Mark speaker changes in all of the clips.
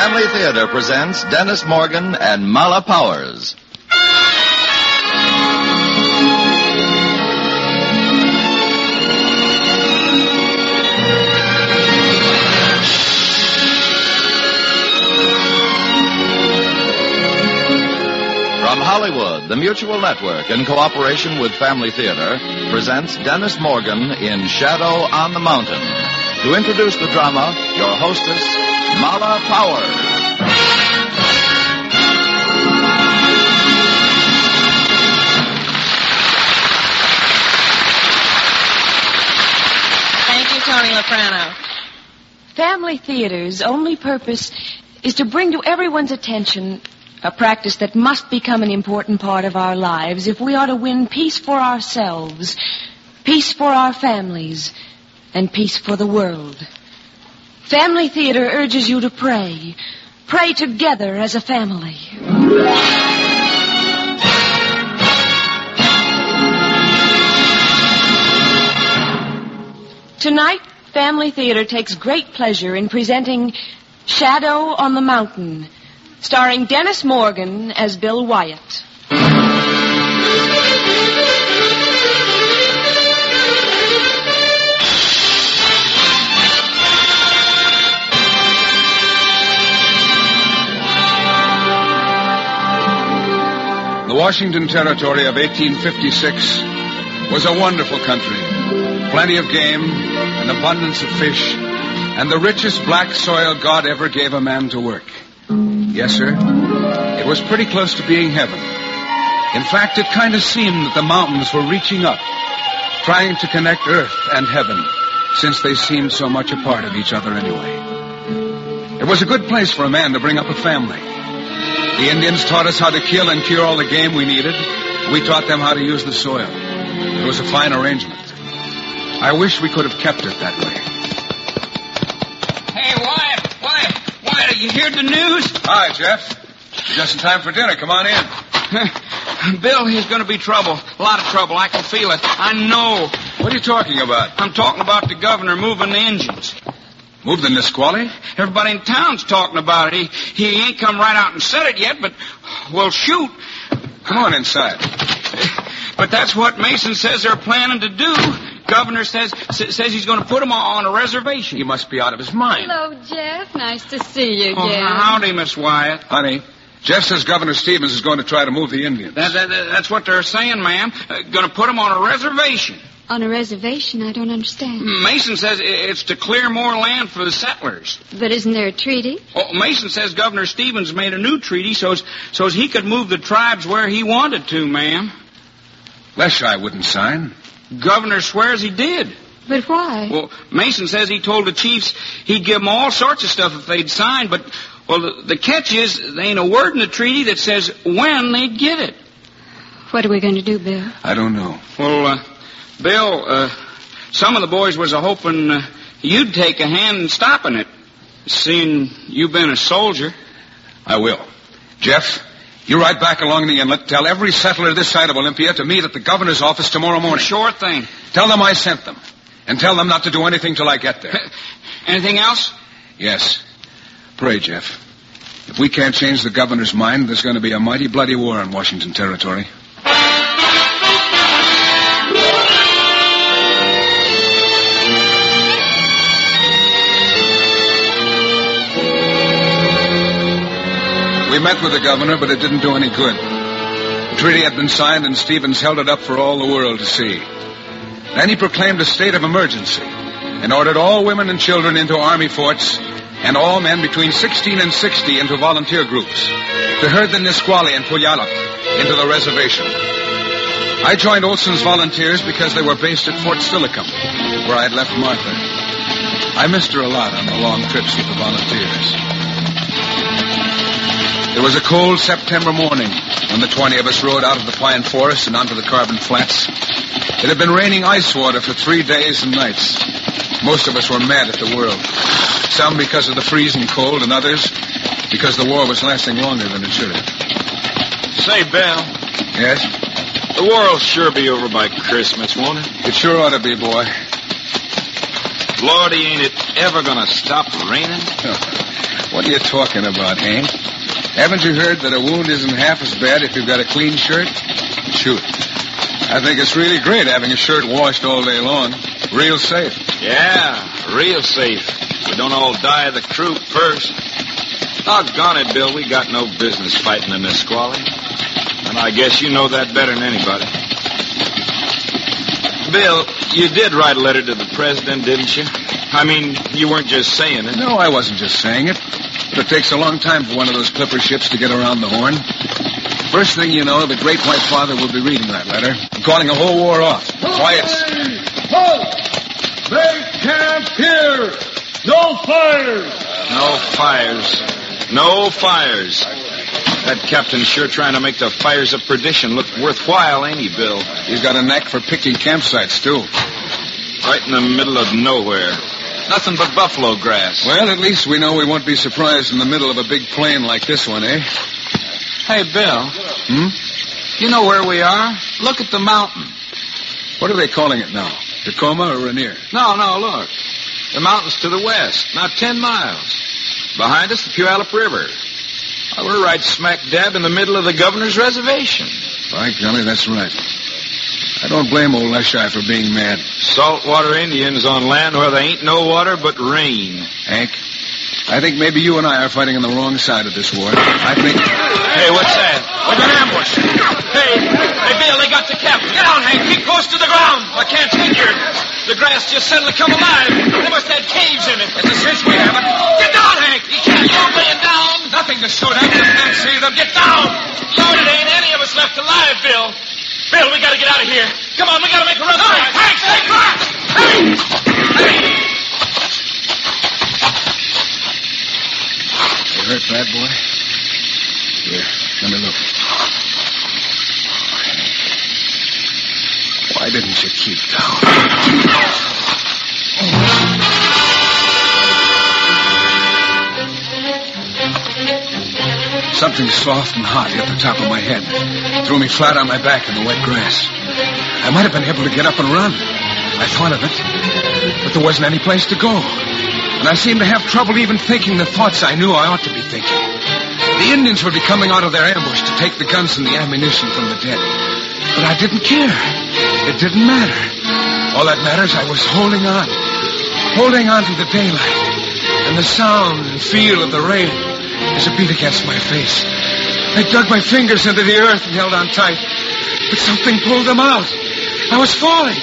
Speaker 1: Family Theater presents Dennis Morgan and Mala Powers. From Hollywood, the Mutual Network, in cooperation with Family Theater, presents Dennis Morgan in Shadow on the Mountain. To introduce the drama, your hostess, Mala Powers.
Speaker 2: Thank you, Tony Loprano.
Speaker 3: Family Theater's only purpose is to bring to everyone's attention a practice that must become an important part of our lives if we are to win peace for ourselves, peace for our families, and peace for the world. Family Theater urges you to pray. Pray together as a family. Tonight, Family Theater takes great pleasure in presenting Shadow on the Mountain, starring Dennis Morgan as Bill Wyatt.
Speaker 4: The Washington Territory of 1856 was a wonderful country. Plenty of game, an abundance of fish, and the richest black soil God ever gave a man to work. Yes, sir. It was pretty close to being heaven. In fact, it kind of seemed that the mountains were reaching up, trying to connect earth and heaven, since they seemed so much a part of each other anyway. It was a good place for a man to bring up a family. The Indians taught us how to kill and cure all the game we needed. We taught them how to use the soil. It was a fine arrangement. I wish we could have kept it that way.
Speaker 5: Hey, Wyatt, you heard the news?
Speaker 4: Hi, Jeff. You're just in time for dinner. Come on in.
Speaker 5: Bill, he's going to be trouble. A lot of trouble. I can feel it. I know.
Speaker 4: What are you talking about?
Speaker 5: I'm talking about the governor moving the engines.
Speaker 4: Move the Nisqually?
Speaker 5: Everybody in town's talking about it. He ain't come right out and said it yet, but, well, shoot.
Speaker 4: Come on inside.
Speaker 5: But that's what Mason says they're planning to do. Governor says he's going to put them on a reservation.
Speaker 4: He must be out of his mind.
Speaker 6: Hello, Jeff. Nice to see you
Speaker 5: Oh,
Speaker 6: again.
Speaker 5: howdy, Miss Wyatt.
Speaker 4: Honey, Jeff says Governor Stevens is going to try to move the Indians.
Speaker 5: That's what they're saying, ma'am. Going to put them on a reservation.
Speaker 6: On a reservation? I don't understand.
Speaker 5: Mason says it's to clear more land for the settlers.
Speaker 6: But isn't there a treaty?
Speaker 5: Oh, Mason says Governor Stevens made a new treaty so as he could move the tribes where he wanted to, ma'am.
Speaker 4: Leschi wouldn't sign.
Speaker 5: Governor swears he did.
Speaker 6: But why?
Speaker 5: Well, Mason says he told the chiefs he'd give them all sorts of stuff if they'd sign, but, well, the catch is there ain't a word in the treaty that says when they'd get it.
Speaker 6: What are we going to do, Bill?
Speaker 4: I don't know.
Speaker 5: Well, Bill, some of the boys was hoping you'd take a hand in stopping it, seeing you've been a soldier.
Speaker 4: I will. Jeff, you ride back along the inlet. Tell every settler this side of Olympia to meet at the governor's office tomorrow morning.
Speaker 5: Sure thing.
Speaker 4: Tell them I sent them. And tell them not to do anything till I get there.
Speaker 5: Anything else?
Speaker 4: Yes. Pray, Jeff. If we can't change the governor's mind, there's going to be a mighty bloody war in Washington Territory. We met with the governor, but it didn't do any good. The treaty had been signed, and Stevens held it up for all the world to see. Then he proclaimed a state of emergency and ordered all women and children into army forts and all men between 16 and 60 into volunteer groups to herd the Nisqually and Puyallup into the reservation. I joined Olson's volunteers because they were based at Fort Steilacoom, where I had left Martha. I missed her a lot on the long trips with the volunteers. It was a cold September morning when the 20 of us rode out of the pine forest and onto the carbon flats. It had been raining ice water for 3 days and nights. Most of us were mad at the world. Some because of the freezing cold, and others because the war was lasting longer than it should have.
Speaker 7: Say, Bill.
Speaker 4: Yes?
Speaker 7: The war'll sure be over by Christmas, won't it?
Speaker 4: It sure ought to be, boy.
Speaker 5: Lordy, ain't it ever gonna stop raining?
Speaker 4: What are you talking about, Hank? Haven't you heard that a wound isn't half as bad if you've got a clean shirt? Shoot. I think it's really great having a shirt washed all day long. Real safe.
Speaker 5: Yeah, real safe. We don't all die of the croup first. Doggone it, Bill, we got no business fighting the Nisqually. And I guess you know that better than anybody. Bill, you did write a letter to the president, didn't you? I mean, you weren't just saying it.
Speaker 4: No, I wasn't just saying it. But it takes a long time for one of those clipper ships to get around the Horn. First thing you know, the Great White Father will be reading that letter and calling a whole war off. Quiet.
Speaker 8: Halt! Make camp here! No fires!
Speaker 5: No fires. No fires. That captain's sure trying to make the fires of perdition look worthwhile, ain't he, Bill?
Speaker 4: He's got a knack for picking campsites, too.
Speaker 5: Right in the middle of nowhere. Nothing but buffalo grass.
Speaker 4: Well, at least we know we won't be surprised in the middle of a big plain like this one, eh?
Speaker 5: Hey, Bill. You know where we are? Look at the mountain.
Speaker 4: What are they calling it now? Tacoma or Rainier?
Speaker 5: No, look. The mountain's to the west, not 10 miles. Behind us, the Puyallup River. We're right smack dab in the middle of the governor's reservation.
Speaker 4: By golly, that's right. I don't blame old Leshai for being mad.
Speaker 5: Saltwater Indians on land where there ain't no water but rain.
Speaker 4: Hank, I think maybe you and I are fighting on the wrong side of this war. I think...
Speaker 5: Hey, what's that? We've been ambushed. Hey, Bill, they got the captain. Get down, Hank. Keep close to the ground. I can't figure. The grass just suddenly come alive. They must have caves in it. It's a cinch we haven't. Get down, Hank. You can't go laying down. Nothing to shoot at. Just can't see them. Get down. Lord, it ain't any of us left alive, Bill. Bill, we gotta get out of here. Come on, we gotta make a run. Hey, Hank, stay back. Hey.
Speaker 4: You hurt bad, boy? Here, let me look. Why didn't you keep down? Something soft and hot hit the top of my head. Threw me flat on my back in the wet grass. I might have been able to get up and run. I thought of it. But there wasn't any place to go. And I seemed to have trouble even thinking the thoughts I knew I ought to be thinking. The Indians would be coming out of their ambush to take the guns and the ammunition from the dead. But I didn't care. It didn't matter. All that matters, I was holding on. Holding on to the daylight. And the sound and feel of the rain as it beat against my face. I dug my fingers into the earth and held on tight. But something pulled them out. I was falling.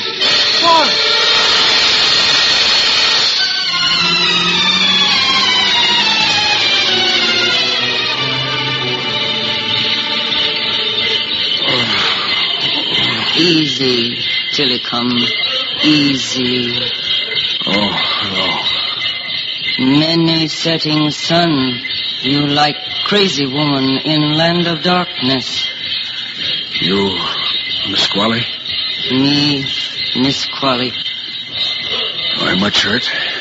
Speaker 9: Easy, Tillicum. Easy.
Speaker 4: Oh, hello.
Speaker 9: Many setting sun. You like crazy woman in land of darkness.
Speaker 4: You, Nisqually?
Speaker 9: Me, Nisqually.
Speaker 4: I'm much hurt.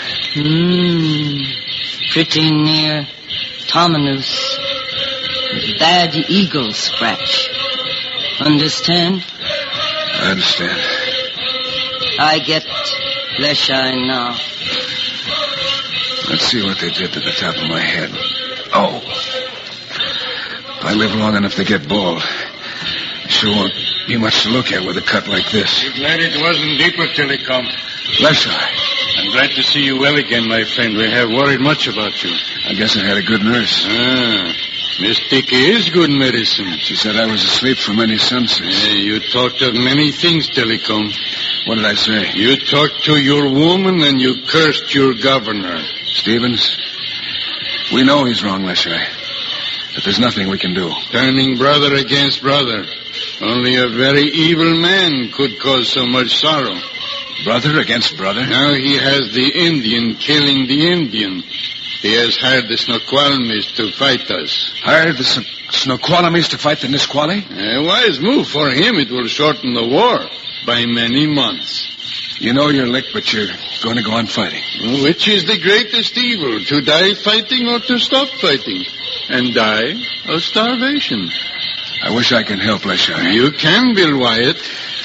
Speaker 9: Pretty near Tomanus. Bad eagle scratch. Understand?
Speaker 4: I understand.
Speaker 9: I get Leshai now.
Speaker 4: Let's see what they did to the top of my head. Oh. If I live long enough to get bald, it sure won't be much to look at with a cut like this.
Speaker 8: I'm glad it wasn't deeper till he come.
Speaker 4: Leshai.
Speaker 8: I'm glad to see you well again, my friend. We have worried much about you.
Speaker 4: I guess I had a good nurse.
Speaker 8: Miss Dickey is good medicine.
Speaker 4: She said I was asleep for many sunsets.
Speaker 8: You talked of many things, Telecom.
Speaker 4: What did I say?
Speaker 8: You talked to your woman and you cursed your governor.
Speaker 4: Stevens, we know he's wrong, Leshai. But there's nothing we can do.
Speaker 8: Turning brother against brother. Only a very evil man could cause so much sorrow.
Speaker 4: Brother against brother?
Speaker 8: Now he has the Indian killing the Indian. He has hired the Snoqualmies to fight us.
Speaker 4: Hired the Snoqualmies to fight the Nisqually?
Speaker 8: A wise move for him. It will shorten the war by many months.
Speaker 4: You know you're licked, but you're going to go on fighting.
Speaker 8: Which is the greatest evil, to die fighting or to stop fighting? And die of starvation.
Speaker 4: I wish I could help, Leshai.
Speaker 8: You can, Bill Wyatt.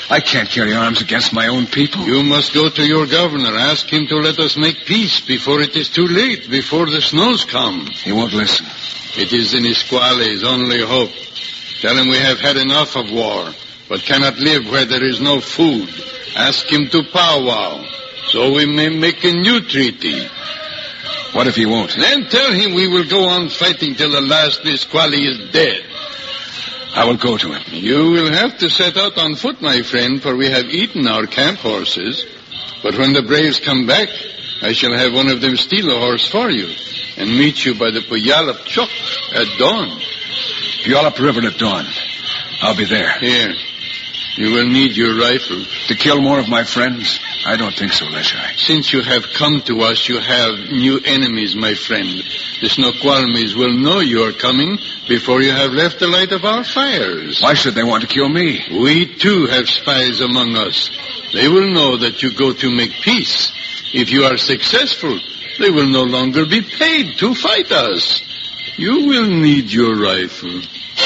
Speaker 4: I can't carry arms against my own people.
Speaker 8: You must go to your governor. Ask him to let us make peace before it is too late, before the snows come.
Speaker 4: He won't listen.
Speaker 8: It is the Nisqually's only hope. Tell him we have had enough of war, but cannot live where there is no food. Ask him to powwow, so we may make a new treaty.
Speaker 4: What if he won't?
Speaker 8: Then tell him we will go on fighting till the last Nisqually is dead.
Speaker 4: I will go to him.
Speaker 8: You will have to set out on foot, my friend, for we have eaten our camp horses. But when the braves come back, I shall have one of them steal a horse for you and meet you by the Puyallup Chok at dawn.
Speaker 4: Puyallup River at dawn. I'll be there.
Speaker 8: Here. You will need your rifle.
Speaker 4: To kill more of my friends? I don't think so, Leshai.
Speaker 8: Since you have come to us, you have new enemies, my friend. The Snoqualmies will know you are coming before you have left the light of our fires.
Speaker 4: Why should they want to kill me?
Speaker 8: We, too, have spies among us. They will know that you go to make peace. If you are successful, they will no longer be paid to fight us. You will need your rifle.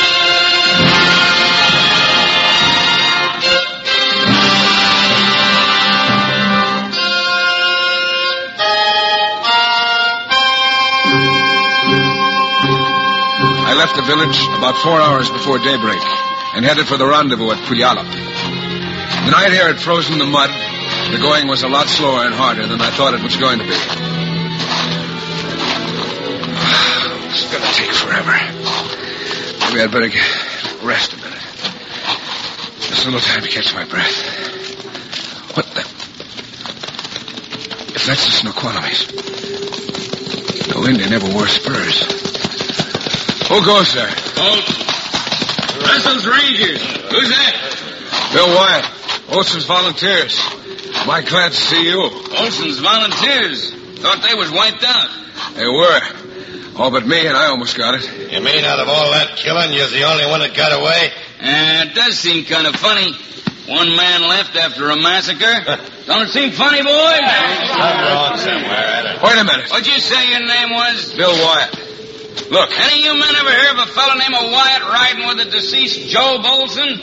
Speaker 4: I left the village about 4 hours before daybreak and headed for the rendezvous at Puyallup. The night air had frozen the mud. The going was a lot slower and harder than I thought it was going to be. It's going to take forever. Maybe I'd better rest a minute. Just a little time to catch my breath. What the... If that's the Snoqualmies. No Indian ever wore spurs. Who goes there?
Speaker 5: Russell's Rangers. Who's that?
Speaker 4: Bill Wyatt. Olson's Volunteers. My glad to see you.
Speaker 5: Olson's Volunteers. Thought they was wiped out.
Speaker 4: They were. All but me, and I almost got it.
Speaker 10: You mean out of all that killing, you're the only one that got away?
Speaker 5: It does seem kind of funny. One man left after a massacre. Don't it seem funny, boys?
Speaker 10: I'm wrong somewhere.
Speaker 4: Wait a minute.
Speaker 5: What'd you say your name was?
Speaker 4: Bill Wyatt. Look.
Speaker 5: Any of you men ever hear of a fellow named Wyatt riding with the deceased Joe Bolson?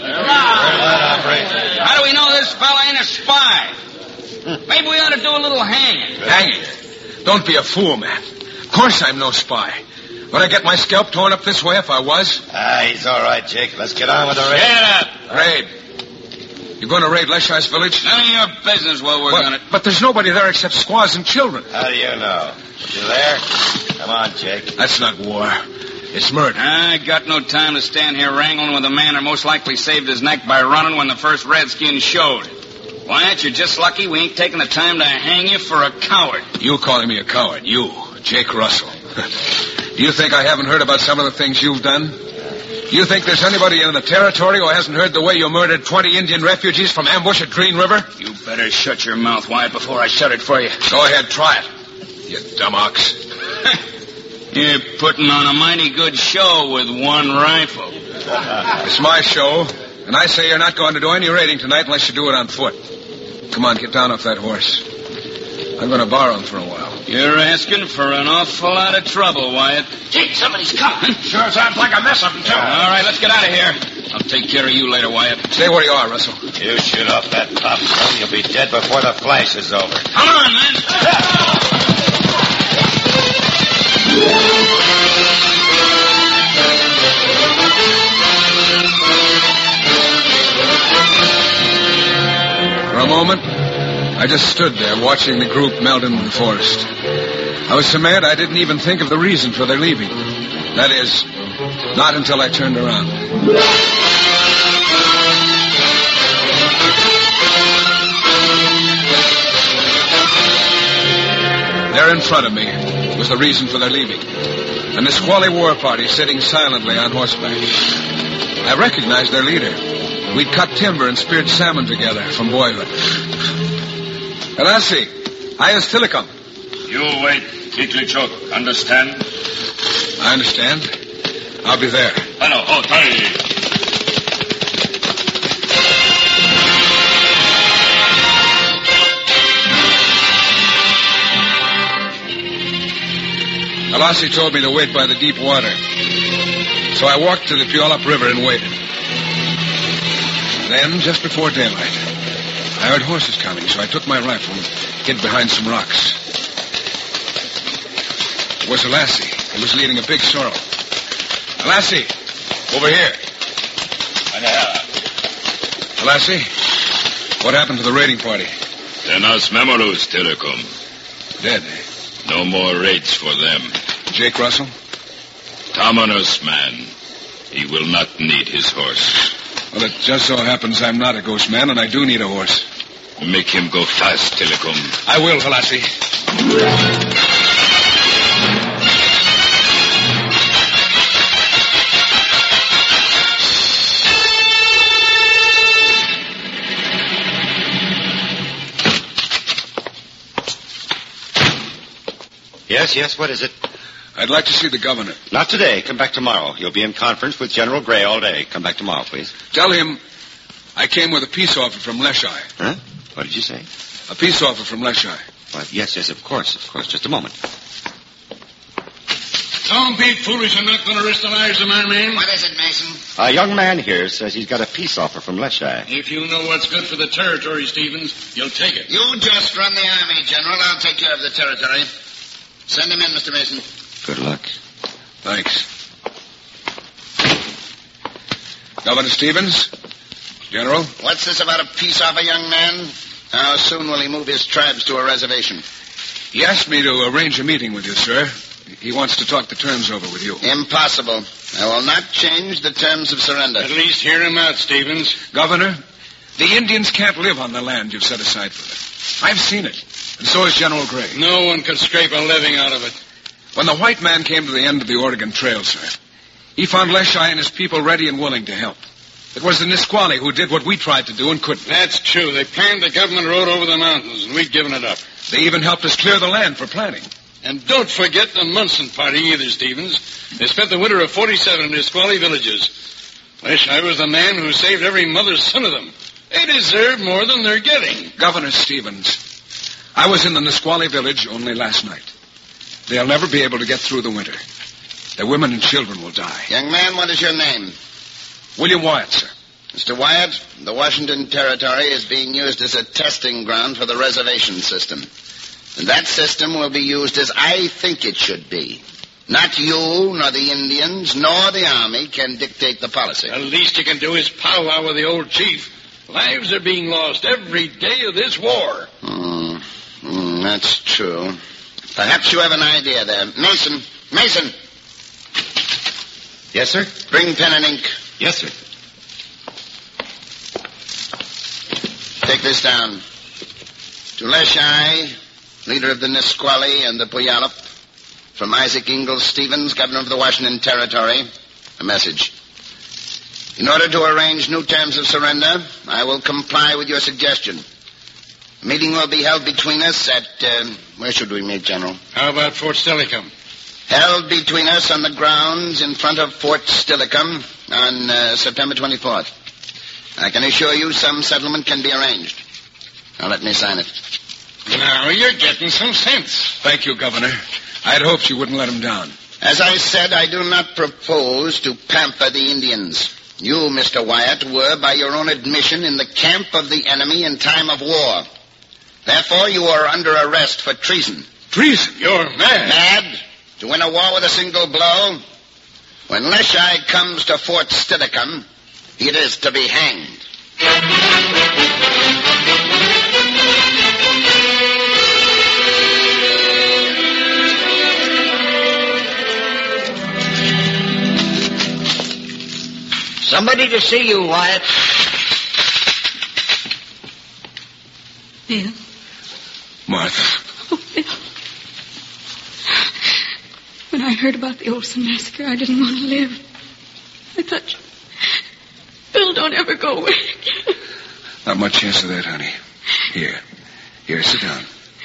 Speaker 5: How do we know this fella ain't a spy? Maybe we ought to do a little hanging.
Speaker 4: Hanging? Don't be a fool, man. Of course I'm no spy. Would I get my scalp torn up this way if I was?
Speaker 10: He's all right, Jake. Let's get on with the raid.
Speaker 5: Get up.
Speaker 4: Raid? You going to raid Leshai's village?
Speaker 5: None of your business while we're on it.
Speaker 4: But there's nobody there except squaws and children.
Speaker 10: How do you know? You there? Come on, Jake.
Speaker 4: That's not war. It's murder.
Speaker 5: I got no time to stand here wrangling with a man who most likely saved his neck by running when the first redskin showed. Wyatt, you're just lucky we ain't taking the time to hang you for a coward.
Speaker 4: You calling me a coward? You, Jake Russell. Do you think I haven't heard about some of the things you've done? Do you think there's anybody in the territory who hasn't heard the way you murdered 20 Indian refugees from ambush at Green River?
Speaker 5: You better shut your mouth, Wyatt, before I shut it for you.
Speaker 4: Go ahead, try it, you dumb ox.
Speaker 5: You're putting on a mighty good show with one rifle.
Speaker 4: It's my show, and I say you're not going to do any raiding tonight unless you do it on foot. Come on, get down off that horse. I'm going to borrow him for a while.
Speaker 5: You're asking for an awful lot of trouble, Wyatt.
Speaker 7: Jake, somebody's coming. Sure sounds like a mess of them, too.
Speaker 5: All right, let's get out of here. I'll take care of you later, Wyatt.
Speaker 4: Stay where you are, Russell.
Speaker 10: You shoot off that top gun, you'll be dead before the flash is over.
Speaker 5: Come on, man.
Speaker 4: For a moment, I just stood there watching the group melt into the forest. I was so mad I didn't even think of the reason for their leaving. That is, not until I turned around. There in front of me was the reason for their leaving. A Nisqually war party sitting silently on horseback. I recognized their leader. We'd cut timber and speared salmon together from boyhood. Elasi, Ayas Tilikum.
Speaker 7: You wait, Kitlichok. Understand?
Speaker 4: I understand. I'll be there.
Speaker 7: Hello,
Speaker 4: Elasi told me to wait by the deep water. So I walked to the Puyallup River and waited. Then, just before daylight, I heard horses coming, so I took my rifle and hid behind some rocks. It was a lassie. He was leading a big sorrel. A lassie, over here. Lassie, what happened to the raiding party?
Speaker 7: Tenas Memorus, Telecom.
Speaker 4: Dead.
Speaker 7: No more raids for them.
Speaker 4: Jake Russell?
Speaker 7: Tomanus man. He will not need his horse.
Speaker 4: Well, it just so happens I'm not a ghost man, and I do need a horse.
Speaker 7: Make him go fast, Telecom.
Speaker 4: I will, Velassi.
Speaker 10: Yes, what is it?
Speaker 4: I'd like to see the governor.
Speaker 10: Not today. Come back tomorrow. You'll be in conference with General Gray all day. Come back tomorrow, please.
Speaker 4: Tell him I came with a peace offer from Leshai.
Speaker 10: Huh? What did you say?
Speaker 4: A peace offer from Leshai.
Speaker 10: Well, yes, of course. Just a moment.
Speaker 8: Don't be foolish. I'm not going to risk the lives of my men.
Speaker 11: What is it, Mason?
Speaker 10: A young man here says he's got a peace offer from Leshai.
Speaker 8: If you know what's good for the territory, Stevens, you'll take it.
Speaker 11: You just run the army, General. I'll take care of the territory. Send him in, Mr. Mason.
Speaker 10: Good luck.
Speaker 4: Thanks. Governor Stevens? General?
Speaker 11: What's this about a peace offer, young man? How soon will he move his tribes to a reservation?
Speaker 4: He asked me to arrange a meeting with you, sir. He wants to talk the terms over with you.
Speaker 11: Impossible. I will not change the terms of surrender.
Speaker 8: At least hear him out, Stevens.
Speaker 4: Governor, the Indians can't live on the land you've set aside for them. I've seen it. And so has General Gray.
Speaker 8: No one could scrape a living out of it.
Speaker 4: When the white man came to the end of the Oregon Trail, sir, he found Leshai and his people ready and willing to help. It was the Nisqually who did what we tried to do and couldn't.
Speaker 8: That's true. They planned the government road over the mountains, and we'd given it up.
Speaker 4: They even helped us clear the land for planting.
Speaker 8: And don't forget the Munson party either, Stevens. They spent the winter of 47 in Nisqually villages. Leshai was the man who saved every mother's son of them. They deserve more than they're getting.
Speaker 4: Governor Stevens, I was in the Nisqually village only last night. They'll never be able to get through the winter. Their women and children will die.
Speaker 11: Young man, what is your name?
Speaker 4: William Wyatt, sir.
Speaker 11: Mr. Wyatt, the Washington Territory is being used as a testing ground for the reservation system. And that system will be used as I think it should be. Not you, nor the Indians, nor the Army can dictate the policy.
Speaker 8: The least you can do is powwow with the old chief. Lives are being lost every day of this war.
Speaker 11: That's true. Perhaps you have an idea there. Mason!
Speaker 10: Yes, sir?
Speaker 11: Bring pen and ink.
Speaker 10: Yes, sir.
Speaker 11: Take this down. To Leshai, leader of the Nisqually and the Puyallup, from Isaac Ingalls Stevens, governor of the Washington Territory, a message. In order to arrange new terms of surrender, I will comply with your suggestion. A meeting will be held between us at, where should we meet, General?
Speaker 8: How about Fort Steilacoom?
Speaker 11: Held between us on the grounds in front of Fort Steilacoom on September 24th. I can assure you some settlement can be arranged. Now let me sign it.
Speaker 8: Now you're getting some sense.
Speaker 4: Thank you, Governor. I had hoped you wouldn't let him down.
Speaker 11: As I said, I do not propose to pamper the Indians. You, Mr. Wyatt, were, by your own admission, in the camp of the enemy in time of war. Therefore, you are under arrest for treason.
Speaker 4: Treason?
Speaker 8: You're mad.
Speaker 11: Mad? To win a war with a single blow? When Leshai comes to Fort Steilacoom, it is to be hanged. Somebody to see you, Wyatt.
Speaker 6: Bill.
Speaker 4: Martha.
Speaker 6: Oh, Bill. When I heard about the Olson massacre, I didn't want to live. I thought, Bill, don't ever go away again.
Speaker 4: Not much chance of that, honey. Here, sit down.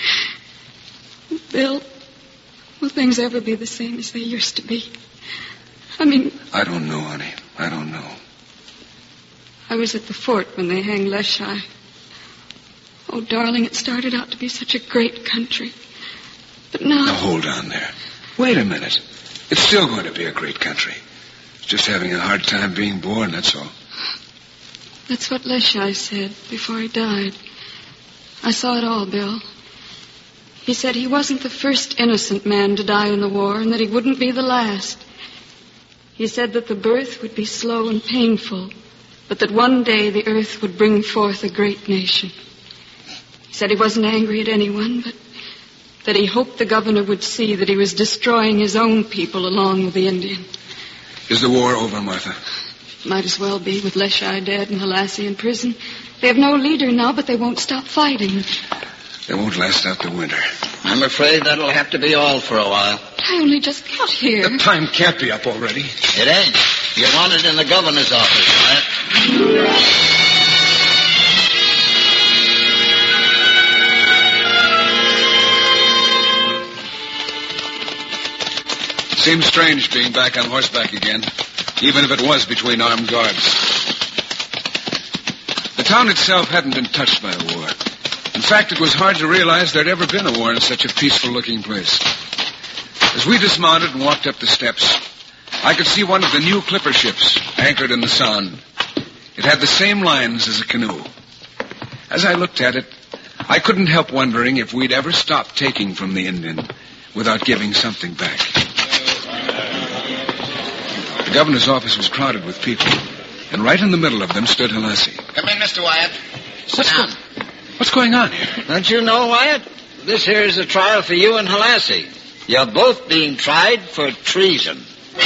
Speaker 6: Bill, will things ever be the same as they used to be? I mean...
Speaker 4: I don't know, honey. I don't know.
Speaker 6: I was at the fort when they hanged Leshai. Oh, darling, it started out to be such a great country. But now...
Speaker 4: Now, hold on there. Wait a minute. It's still going to be a great country. It's just having a hard time being born, that's all.
Speaker 6: That's what Leshai said before he died. I saw it all, Bill. He said he wasn't the first innocent man to die in the war and that he wouldn't be the last. He said that the birth would be slow and painful, but that one day the earth would bring forth a great nation. He said he wasn't angry at anyone, but that he hoped the governor would see that he was destroying his own people along with the Indian.
Speaker 4: Is the war over, Martha?
Speaker 6: Might as well be, with Leshai dead and Halassi in prison. They have no leader now, but they won't stop fighting.
Speaker 4: They won't last out the winter.
Speaker 11: I'm afraid that'll have to be all for a while.
Speaker 6: I only just got here.
Speaker 4: The time can't be up already.
Speaker 11: It ain't. You want it in the governor's office, Wyatt.
Speaker 4: Seems strange being back on horseback again, even if it was between armed guards. The town itself hadn't been touched by a war. In fact, it was hard to realize there'd ever been a war in such a peaceful-looking place. As we dismounted and walked up the steps, I could see one of the new clipper ships anchored in the Sound. It had the same lines as a canoe. As I looked at it, I couldn't help wondering if we'd ever stop taking from the Indian without giving something back. The governor's office was crowded with people, and right in the middle of them stood Halassi.
Speaker 11: Come in, Mr. Wyatt. Sit down.
Speaker 4: What's going on here?
Speaker 12: Don't you know, Wyatt? This here is a trial for you and Halassi. You're both being tried for treason.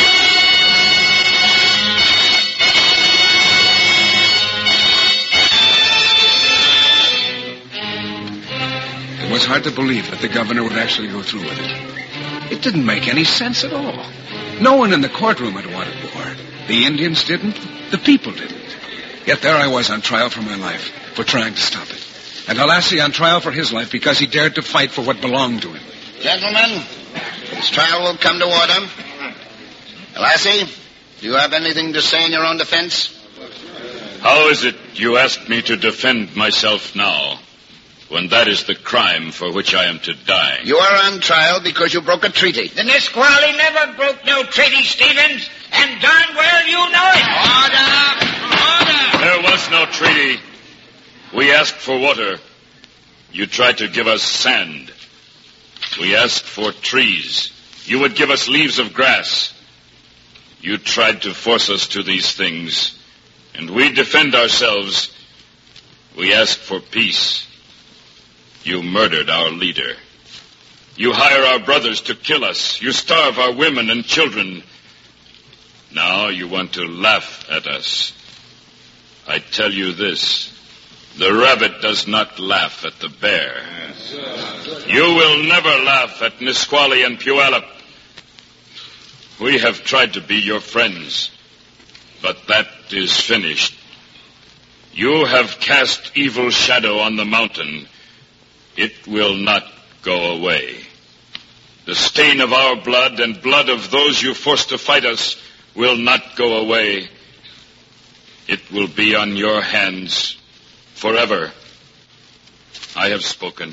Speaker 4: It was hard to believe that the governor would actually go through with it. It didn't make any sense at all. No one in the courtroom had wanted war. The Indians didn't. The people didn't. Yet there I was on trial for my life, for trying to stop it. And Halassi on trial for his life because he dared to fight for what belonged to him.
Speaker 11: Gentlemen, this trial will come to order. Halassi, do you have anything to say in your own defense?
Speaker 7: How is it you ask me to defend myself now, when that is the crime for which I am to die?
Speaker 11: You are on trial because you broke a treaty.
Speaker 12: The Nisqually never broke no treaty, Stevens, and darn well you know it.
Speaker 7: Order! There was no treaty. We asked for water. You tried to give us sand. We asked for trees. You would give us leaves of grass. You tried to force us to these things, and we defend ourselves. We ask for peace. You murdered our leader. You hire our brothers to kill us. You starve our women and children. Now you want to laugh at us. I tell you this. The rabbit does not laugh at the bear. You will never laugh at Nisqually and Puyallup. We have tried to be your friends, but that is finished. You have cast evil shadow on the mountain. It will not go away. The stain of our blood and blood of those you forced to fight us will not go away. It will be on your hands forever. I have spoken.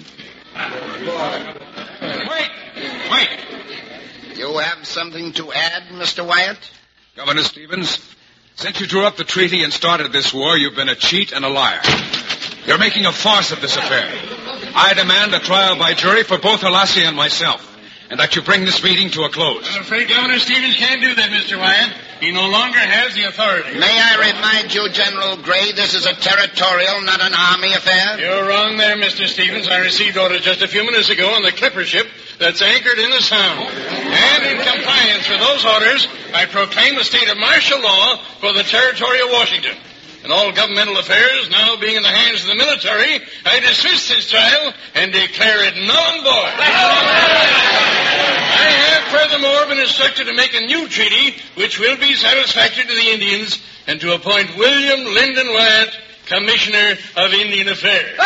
Speaker 11: Wait. You have something to add, Mr. Wyatt?
Speaker 4: Governor Stevens, since you drew up the treaty and started this war, you've been a cheat and a liar. You're making a farce of this affair. I demand a trial by jury for both Halassi and myself, and that you bring this meeting to a close.
Speaker 13: I'm afraid Governor Stevens can't do that, Mr. Wyatt. He no longer has the authority.
Speaker 11: May I remind you, General Gray, this is a territorial, not an army affair?
Speaker 13: You're wrong there, Mr. Stevens. I received orders just a few minutes ago on the clipper ship that's anchored in the Sound. And in compliance with those orders, I proclaim a state of martial law for the territory of Washington. And all governmental affairs now being in the hands of the military, I dismiss this trial and declare it null and void. I have furthermore been instructed to make a new treaty which will be satisfactory to the Indians and to appoint William Lyndon Wyatt Commissioner of Indian Affairs.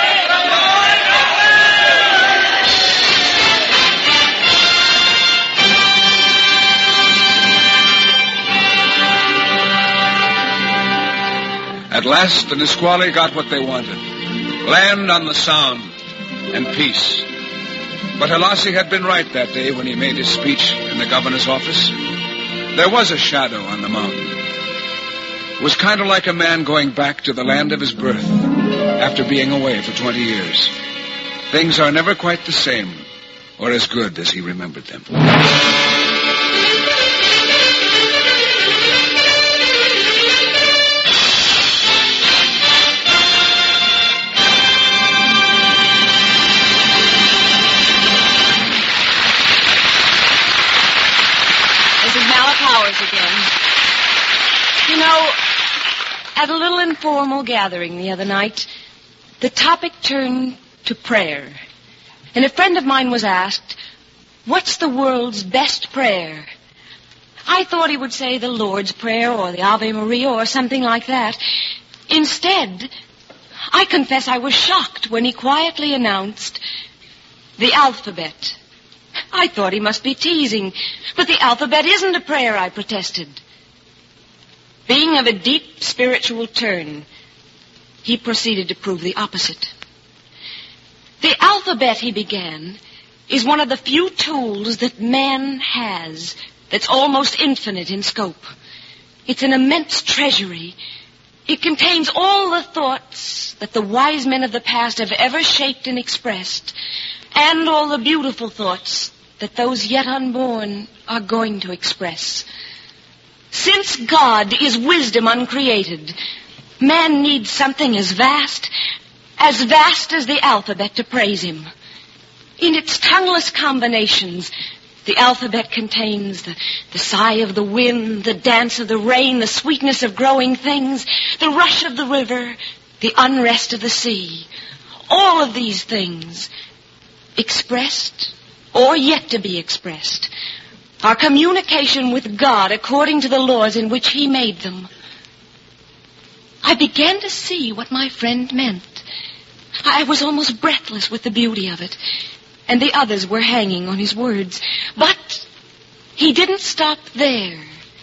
Speaker 4: At last, the Nisqually got what they wanted. Land on the Sound and peace. But Halassi had been right that day when he made his speech in the governor's office. There was a shadow on the mountain. was kind of like a man going back to the land of his birth after being away for 20 years. Things are never quite the same or as good as he remembered them.
Speaker 3: Again. You know, at a little informal gathering the other night, the topic turned to prayer. And a friend of mine was asked, what's the world's best prayer? I thought he would say the Lord's Prayer or the Ave Maria or something like that. Instead, I confess I was shocked when he quietly announced the alphabet. I thought he must be teasing. But the alphabet isn't a prayer, I protested. Being of a deep spiritual turn, he proceeded to prove the opposite. The alphabet, he began, is one of the few tools that man has that's almost infinite in scope. It's an immense treasury. It contains all the thoughts that the wise men of the past have ever shaped and expressed, and all the beautiful thoughts that those yet unborn are going to express. Since God is wisdom uncreated, man needs something as vast as the alphabet to praise him. In its tongueless combinations, the alphabet contains the sigh of the wind, the dance of the rain, the sweetness of growing things, the rush of the river, the unrest of the sea. All of these things, expressed or yet to be expressed, are communication with God according to the laws in which he made them. I began to see what my friend meant. I was almost breathless with the beauty of it, and the others were hanging on his words. But he didn't stop there.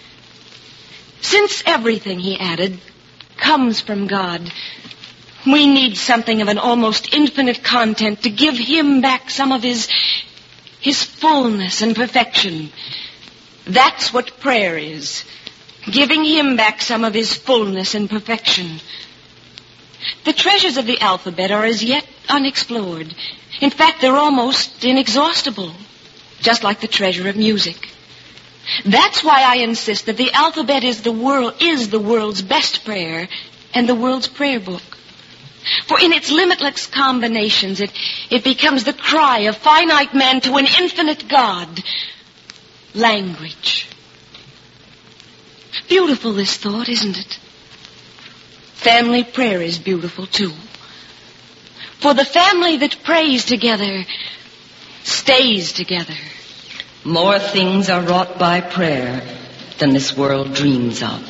Speaker 3: Since everything, he added, comes from God, we need something of an almost infinite content to give him back some of his fullness and perfection. That's what prayer is, giving him back some of his fullness and perfection. The treasures of the alphabet are as yet unexplored. In fact, they're almost inexhaustible, just like the treasure of music. That's why I insist that the alphabet is the world's best prayer and the world's prayer book. For in its limitless combinations, it becomes the cry of finite man to an infinite God. Language. Beautiful, this thought, isn't it? Family prayer is beautiful, too. For the family that prays together stays together.
Speaker 9: More things are wrought by prayer than this world dreams of.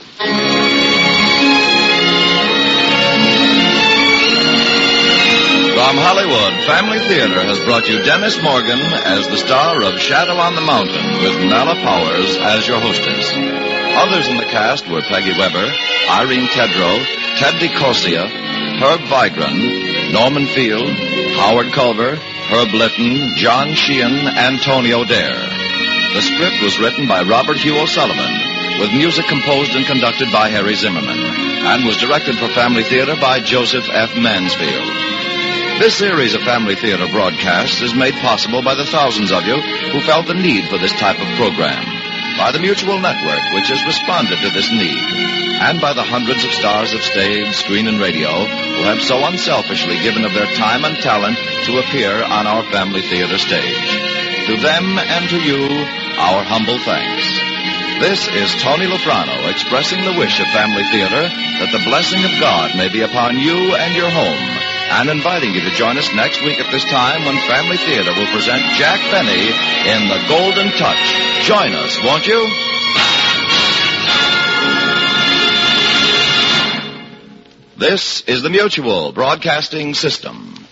Speaker 1: From Hollywood, Family Theater has brought you Dennis Morgan as the star of Shadow on the Mountain with Nella Powers as your hostess. Others in the cast were Peggy Weber, Irene Tedrow, Ted DeCosia, Herb Vigran, Norman Field, Howard Culver, Herb Litton, John Sheehan, Antonio Dare. The script was written by Robert Hugh O'Sullivan, with music composed and conducted by Harry Zimmerman, and was directed for Family Theater by Joseph F. Mansfield. This series of Family Theater broadcasts is made possible by the thousands of you who felt the need for this type of program, by the Mutual Network, which has responded to this need, and by the hundreds of stars of stage, screen, and radio who have so unselfishly given of their time and talent to appear on our Family Theater stage. To them and to you, our humble thanks. This is Tony Lofrano expressing the wish of Family Theater that the blessing of God may be upon you and your home, and inviting you to join us next week at this time when Family Theater will present Jack Benny in The Golden Touch. Join us, won't you? This is the Mutual Broadcasting System.